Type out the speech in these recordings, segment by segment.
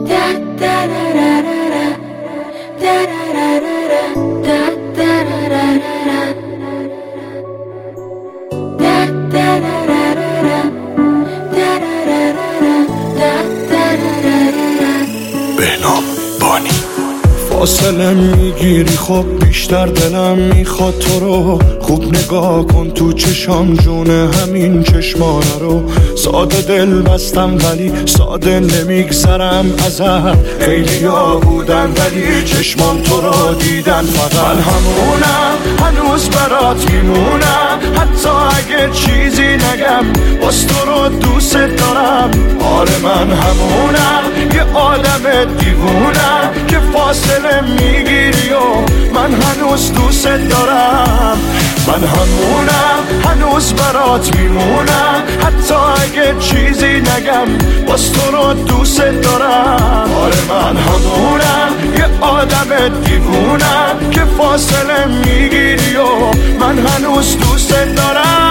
فاصله میگیری خب بیشتر دلم میخواد تو رو خوب نگاه کن تو چشام جونه همین چشمانه رو ساده دل بستم ولی ساده نمیگذرم ازت خیلی ها بودن ولی چشمام تو رو دیدن فقط من همونم هنوز برات میمونم حتی اگه چیزی نگم باز تو رو دوست دارم آره من همونم یه آدم دیوونم که فاصله میگیری و من هنوز دوست دارم من همونم هنوز برات میمونم حتی اگه چیزی نگم باز تو رو دوست دارم آره من همونم یه آدم دیوونم که فاصله میگیری و من هنوز دوست دارم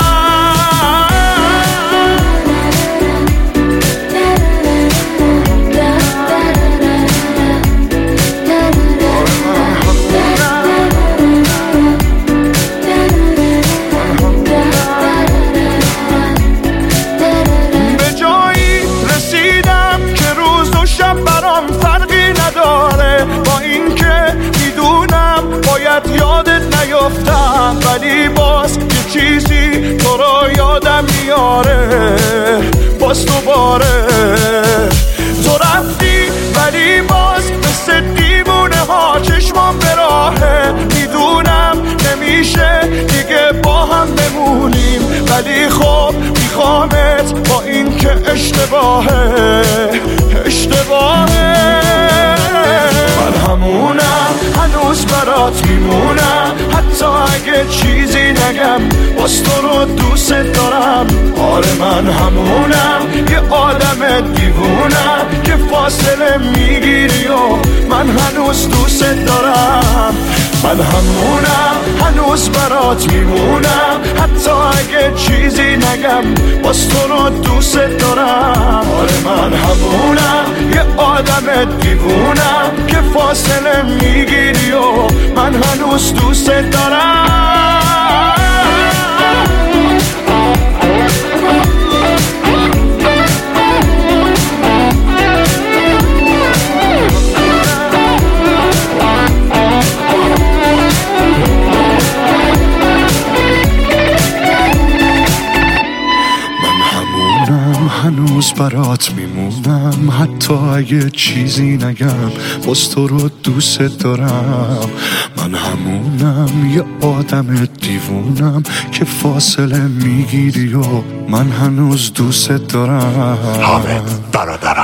یادت نیفتم ولی باز یه چیزی تو رو یادم میاره باز دوباره تو رفتی ولی باز مثل دیوونه ها چشمام به راهه میدونم نمیشه دیگه با هم بمونیم ولی خب میخوامت با این که اشتباهه من همونم هنوز برات میمونم حتی اگه چیزی نگم باز تو رو دوست دارم آره من همونم یه آدم دیوونم که فاصله میگیری و من هنوز دوست دارم من همونم هنوز برات میمونم حتی اگه چیزی نگم باز تو رو دوست دارم آره من همونم یه آدم دیوونم که فاصله میگیری و من هنوز دوست دارم هنوز برات میمونم حتی اگه چیزی نگم باز تو رو دوست دارم من همونم یه آدم دیوونم که فاصله میگیری و من هنوز دوست دارم حامد برادرم